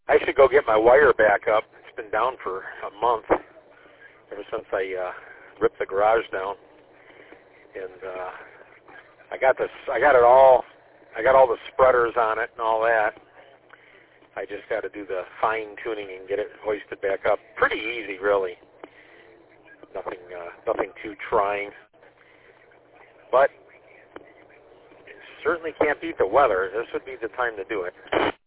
I should go get my wire back up. It's been down for a month, ever since I ripped the garage down. And I got all the spreaders on it and all that. I just got to do the fine tuning and get it hoisted back up. Pretty easy, really. Nothing too trying. But it certainly can't beat the weather. This would be the time to do it.